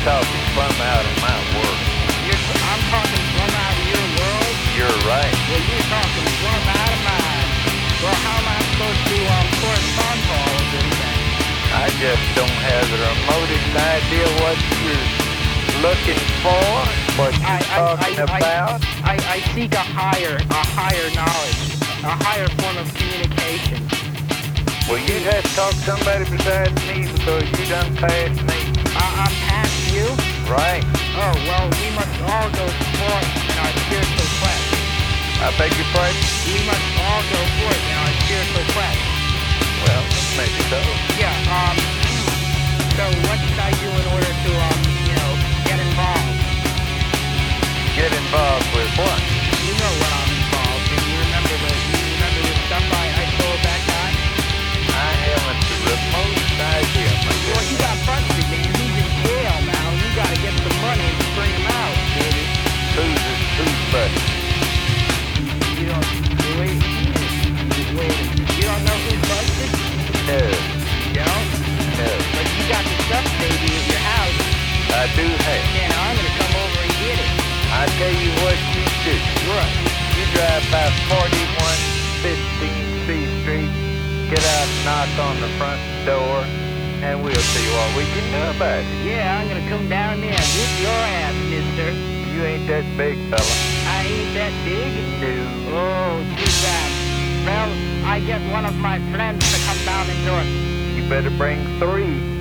talking from out of my world. I'm talking from out of your world? You're right. Well, you're talking from out of mine. Well, how am I supposed to correspond to all of this then? I just don't have the remotest idea what you're looking for, what you're talking about. I seek a higher knowledge, a higher form of communication. Well, you'd have to talk to somebody besides me because you done passed me. I'm past you? Right. Oh, well, we must all go forth in our spiritual quest. I beg your pardon? We must all go forth in our spiritual quest. Well, maybe so. Yeah, so what should I do in order to, get involved? Get involved with what? You know what I'm involved in. You remember the stuff I told that guy? I haven't the remotest idea. Well, he got busted, man. He's in jail now. You gotta get some money to bring him out, baby. Who's busted? You don't, wait, you don't know who's busted? No. You don't? No. But you got the stuff, baby, at your house. I do have. And I'm gonna come over and get it. I tell you what you do. What? You drive by 4115 C Street, get out and knock on the front door, and we'll see what we can do about it. Yeah, I'm gonna come down there and whip your ass, mister. You ain't that big, fella. I ain't that big? No. Oh, too bad. Well, I get one of my friends to come down and do it. You better bring 3.